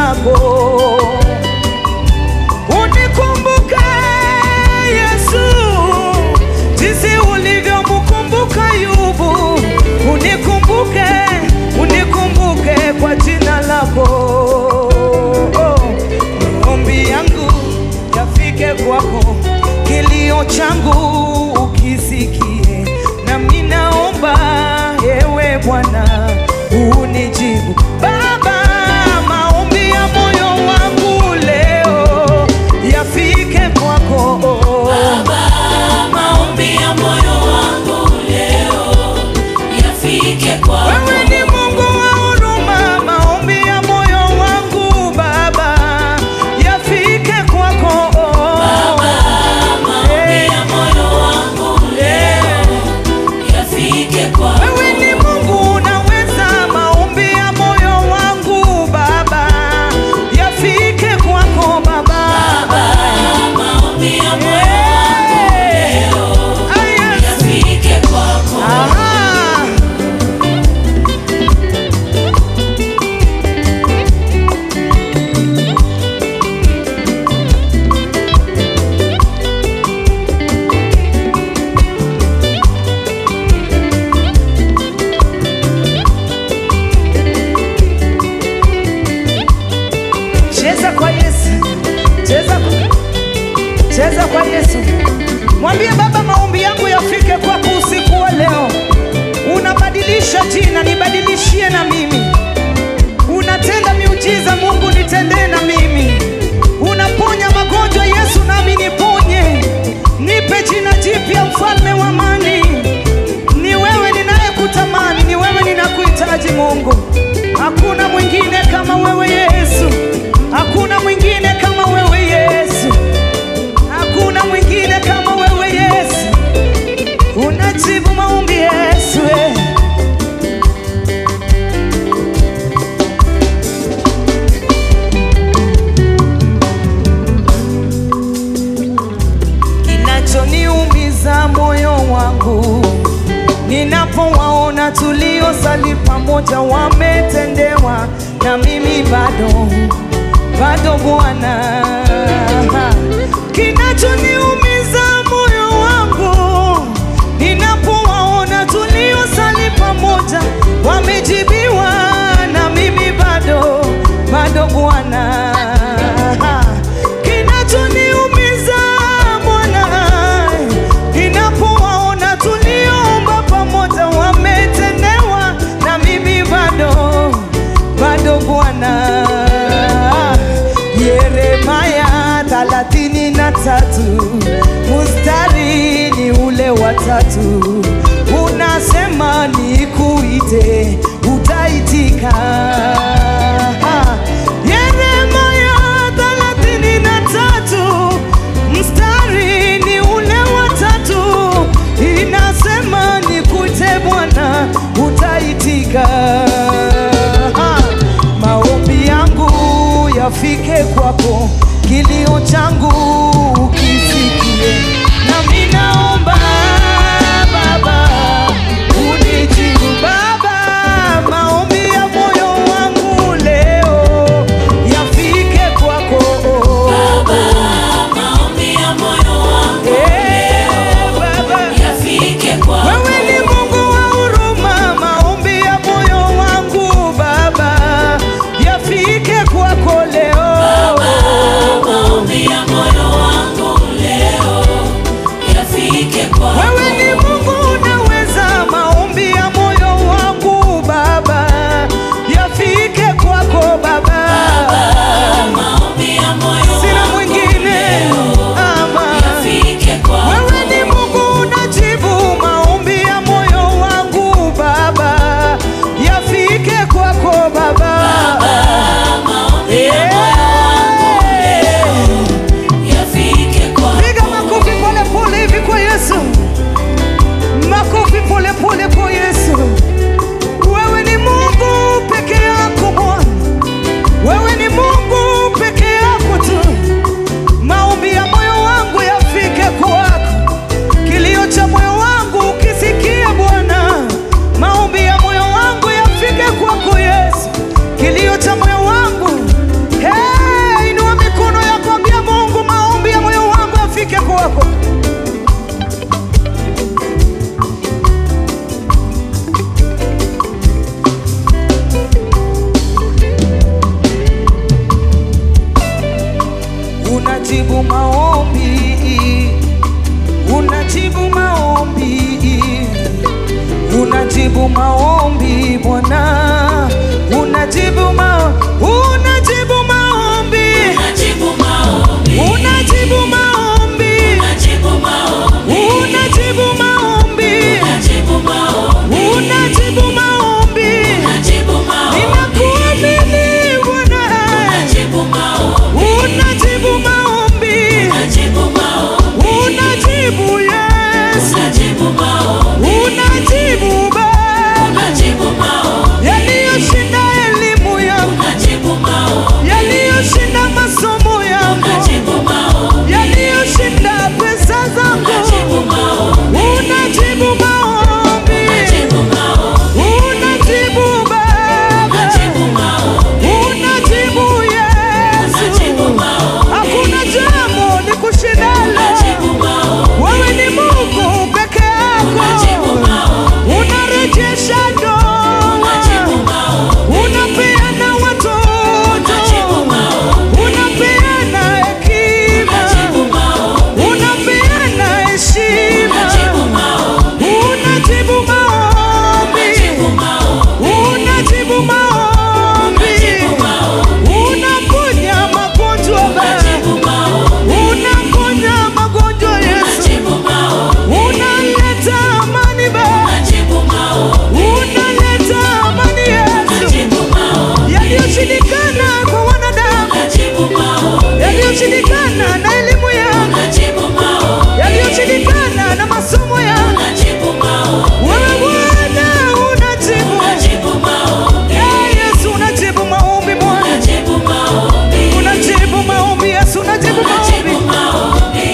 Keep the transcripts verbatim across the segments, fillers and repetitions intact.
lako. Unikumbuke Yesu, jinsi ulivyomkumbuka Ayubu. Unikumbuke, unikumbuke kwa jina lako. Maombi yangu yafike kwako, kilio changu ukisikie, na mimi naomba ewe Bwana unijibu. Baba, maombi ya moyo wangu leo yafike kwako. Baba, maombi ya moyo wangu leo yafike kwako. Wewe ni Mungu wa huruma, maombi ya moyo wangu Baba yafike kwako. Baba, maombi ya moyo wangu leo yafike kwako. Wewe ni Mungu unaweza, maombi ya moyo wangu Baba yafike kwako Baba. Baba, maombi ya moyo wangu leo yafike kwako. Aha. Cheza kwa Yesu, cheza, cheza kwa Yesu. Mwambie Baba, maombi yangu yafike kwako usiku wa leo. Unabadilisha jina, nibadilishie na mimi. Unatenda miujiza, Mungu nitendee na mimi. Unaponya magonjwa, Yesu nami niponye. Nipe jina jipya, mfalme wa amani. Ni wewe ninayekutamani, ni wewe ninakuhitaji Mungu. Hakuna mwingine kama wewe Yesu. Hakuna mwingine kama wewe Yesu. Hakuna mwingine kama wewe Yesu. Unajibu maombi Yesu. eh. Kinachoniumiza moyo wangu ninapowaona tuliosali pamoja wametendewa, na mimi bado bado Bwana. Kinachoniumiza moyo wangu ninapowaona tuliosali pamoja wamejibiwa, na mimi bado bado Bwana. Kinachoniumiza Bwana ninapowaona tulioomba pamoja wametendewa, na mimi bado bado Bwana. Yeremia thelathini na tatu mstari ni ule wa tatu, unasema nikuite utaitika. Yeremia thelathini na tatu mstari ni ule wa tatu, inasema nikuite Bwana utaitika. Maombi yangu yafike kwako, kilio changu unajibu maombi Bwana, unajibu ma unajibu maombi, unajibu maombi, unajibu maombi, unajibu maombi, unajibu maombi, unajibu maombi, unajibu maombi, unajibu maombi, ninakuamini Bwana, unajibu maombi, unajibu maombi, unajibu maombi, unajibu Yesu, unajibu maombi, unajibu Baba, unajibu maombi, yaliyoshinda elimu yangu, unajibu maombi, yaliyoshinda masomo yangu, unajibu maombi, yaliyoshinda pesa zangu, unajibu maombi, unajibu maombi, unajibu maombi, unajibu Baba, unajibu maombi, unajibu Yesu. unajibu maombi, Hakuna jambo likushindalo, unajibu maombi, wewe ni Mungu peke unajibu yako, maombi, unarejesha ndoa, unajibu maombi, unapeana watoto, unajibu maombi, unapeana hekima, unajibu maombi, unapeana heshima, unajibu maombi, unajibu maombi, unajibu maombi, unajibu maombi, unajibu maombi, unaponya magonjwa Baba, unajibu maombi, unaponya magonjwa Yesu, unajibu maombi, unaleta amani Baba, unajibu maombi, unaleta amani Yesu, unajibu maombi, yaliyoshindikana kwa wanadamu, unajibu maombi, yaliyoshindikana na elimu yangu, unajibu maombi, yaliyoshindikana na masomo yangu, unajibu maombi, wewe Bwana unajibu. unajibu maombi, Eh, Yesu unajibu maombi Bwana, unajibu maombi, unajibu maombi Yesu, unajibu maombi. unajibu maombi,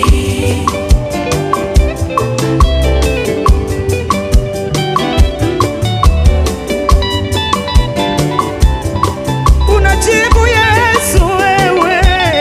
Unajibu Yesu wewe,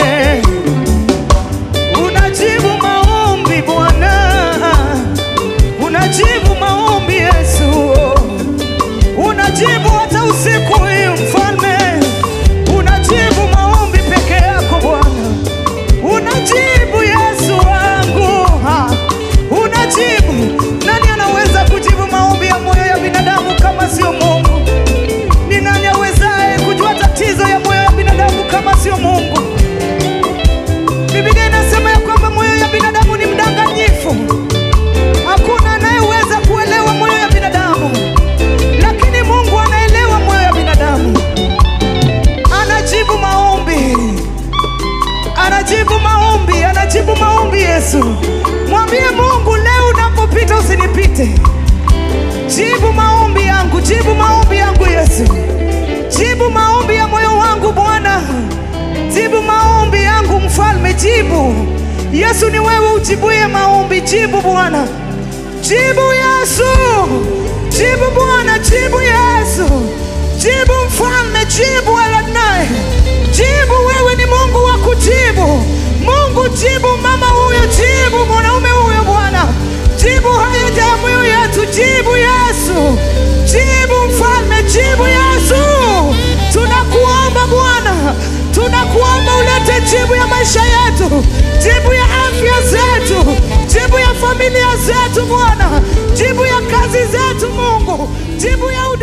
unajibu maombi Bwana, unajibu maombi Yesu, unajibu hata usiku hii Mfalme, unajibu maombi peke yako Bwana, unajibu Yesu wangu, ha. Unajibu. Nani anaweza kujibu maombi ya moyo ya binadamu kama sio Mungu? Ni nani awezaye kujua tatizo ya moyo ya binadamu kama sio Mungu? Biblia inasema ya kwamba moyo ya binadamu ni mdanganyifu. Hakuna anayeweza kuelewa moyo ya binadamu, lakini Mungu anaelewa moyo ya binadamu. Anajibu maombi, anajibu maombi, anajibu maombi Yesu. Mwambie Mungu leo unapopita usinipite. Jibu maombi yangu, jibu maombi yangu Yesu. Jibu maombi ya moyo wangu Bwana. Jibu maombi yangu Mfalme, jibu. Yesu ni wewe ujibuye maombi, jibu Bwana. Jibu Yesu. Jibu Bwana, jibu Yesu. Jibu Mfalme, jibu Adonai. Jibu, wewe ni Mungu wa kujibu. Mungu jibu mama huyo, jibu mwanaume huyo Bwana. Jibu haja ya moyo yetu, jibu Yesu. Jibu Mfalme, jibu Yesu. Tunakuomba Bwana, tunakuomba ulete jibu ya maisha yetu, jibu ya afya zetu, jibu ya familia zetu Bwana, jibu ya kazi zetu Mungu, jibu ya